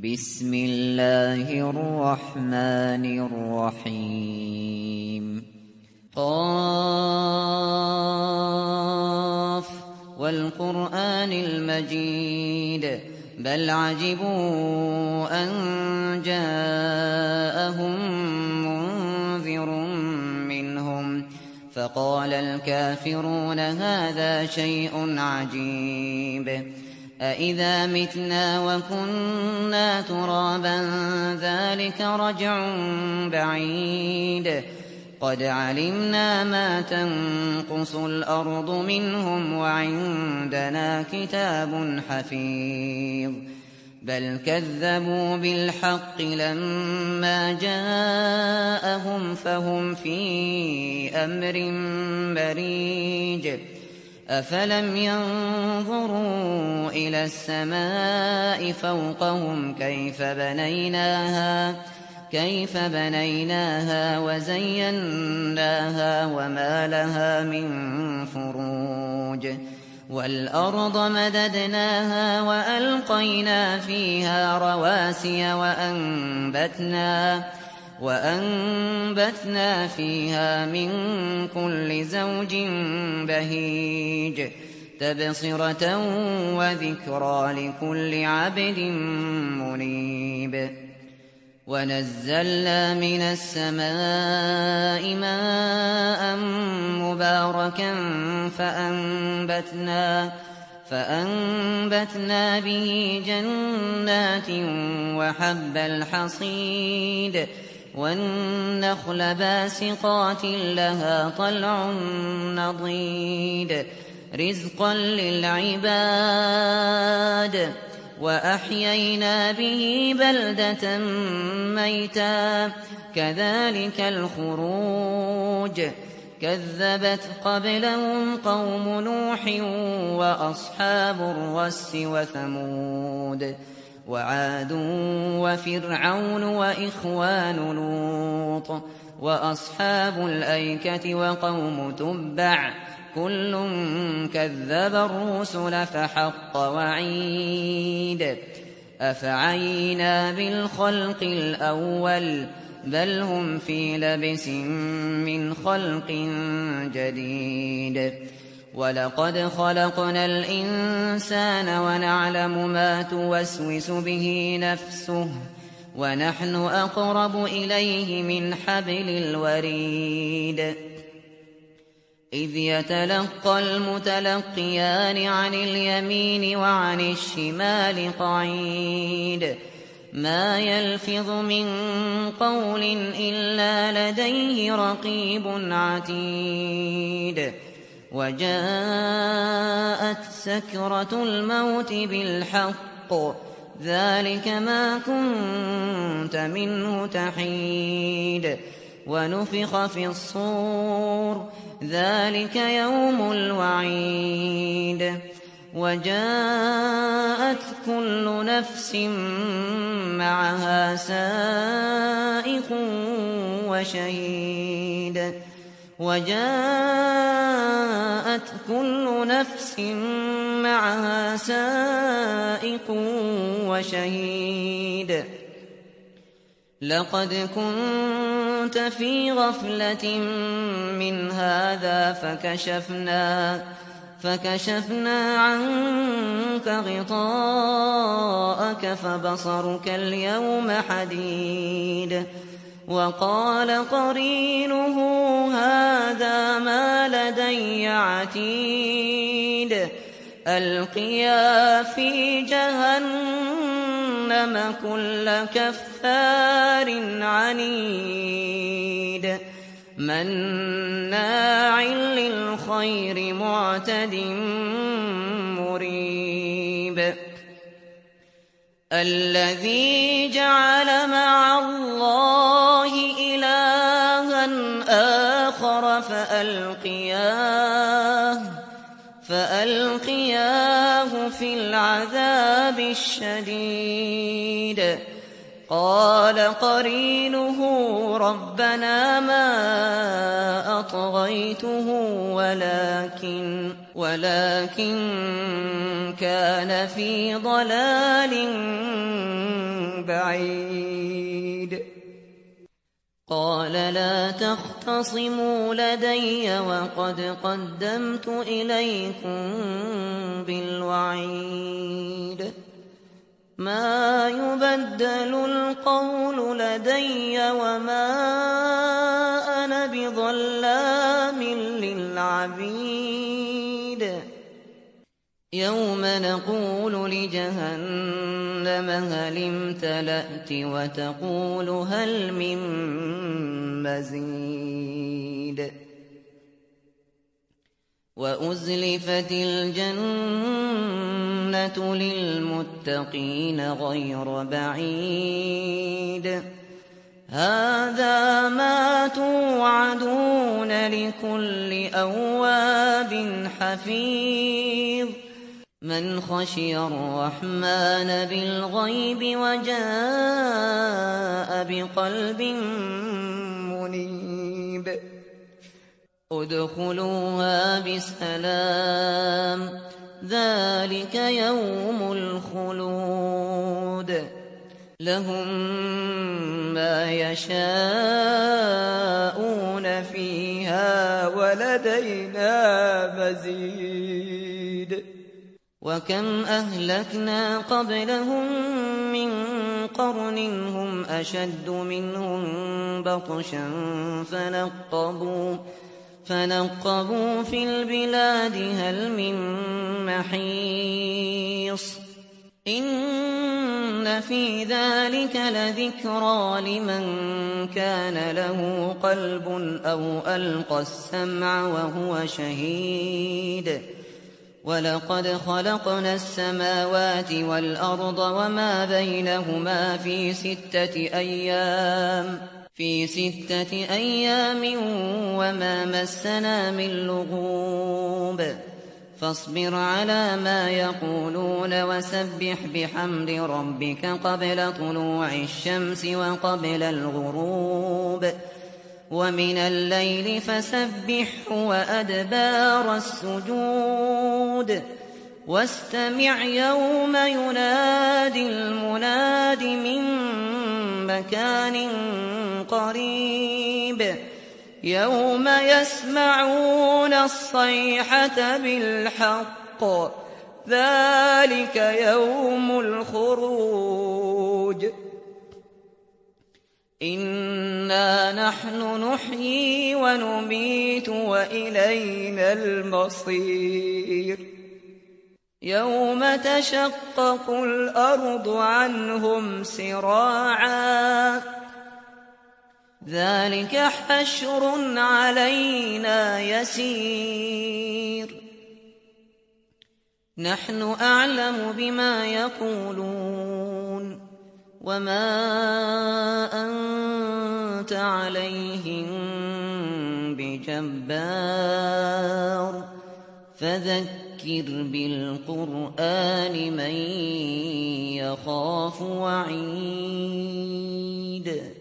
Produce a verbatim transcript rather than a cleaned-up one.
بسم الله الرحمن الرحيم قاف والقرآن المجيد بل عجبوا أن جاءهم منذر منهم فقال الكافرون هذا شيء عجيب أإذا متنا وكنا ترابا ذلك رجع بعيد قد علمنا ما تنقص الأرض منهم وعندنا كتاب حفيظ بل كذبوا بالحق لما جاءهم فهم في أمر مريج أفلم ينظروا إلى السماء فوقهم كيف بنيناها كيف بنيناها وزيناها وما لها من فروج والأرض مددناها وألقينا فيها رواسي وأنبتنا وأنبتنا فيها من كل زوج بهيج تبصرة وذكرى لكل عبد منيب ونزلنا من السماء ماء مباركا فأنبتنا فأنبتنا به جنات وحب الحصيد والنخل باسقات لها طلع نضيد رزقا للعباد وأحيينا به بلدة ميتا كذلك الخروج كذبت قبلهم قوم نوح وأصحاب الرس وثمود وعاد وفرعون وإخوان لوط وأصحاب الأيكة وقوم تبع كل كذب الرسل فحق وعيد أفعينا بالخلق الأول بل هم في لبس من خلق جديد ولقد خلقنا الإنسان ونعلم ما توسوس به نفسه ونحن أقرب إليه من حبل الوريد إذ يتلقى المتلقيان عن اليمين وعن الشمال قعيد ما يلفظ من قول إلا لديه رقيب عتيد وجاءت سكرة الموت بالحق ذلك ما كنت منه تحيد ونفخ في الصور ذلك يوم الوعيد وجاءت كل نفس معها سائق وشهيد وجاءت كل نفس معها سائق وشهيد لقد كنت في غفلة من هذا فكشفنا فكشفنا عنك غطاءك فبصرك اليوم حديد وقال قرينه هذا ما لدي عتيد ألقيا في جهنم كل كفار عنيد مناع للخير معتد مريب الذي جعل مع الله إلها آخر فألقياه فألقياه في العذاب الشديد قال قرينه ربنا ما أطغيته ولكن ولكن كان في ضلال بعيد قال لا تختصموا لدي وقد قدمت إليكم بالوعيد ما يبدل القول لدي وما أنا بظلام للعبيد يوم نقول لجهنم هل امتلأت وتقول هل من مزيد وأزلفت الجنة للمتقين غير بعيد هذا ما توعدون لكل أواب حفيظ من خشي الرحمن بالغيب وجاء بقلب منيب ادخلوها بسلام ذلك يوم الخلود لهم ما يشاءون فيها ولدينا مزيد وكم أهلكنا قبلهم من قرن هم أشد منهم بطشا فنقبوا فنقبوا في البلاد هل من محيص إن في ذلك لذكرى لمن كان له قلب أو ألقى السمع وهو شهيد ولقد خلقنا السماوات والأرض وما بينهما في ستة أيام في ستة أيام وما مسنا من لغوب فاصبر على ما يقولون وسبح بحمد ربك قبل طلوع الشمس وقبل الغروب ومن الليل فسبحه وأدبار السجود واستمع يوم ينادي المناد من مكان قريب يوم يسمعون الصيحة بالحق ذلك يوم الخروج إنا نحن نحيي ونميت وإلينا المصير يوم تشقق الأرض عنهم سراعا ذلك حشر علينا يسير نحن أعلم بما يقولون وما أنت عليهم بجبار فذكر بالقرآن من يخاف وعيد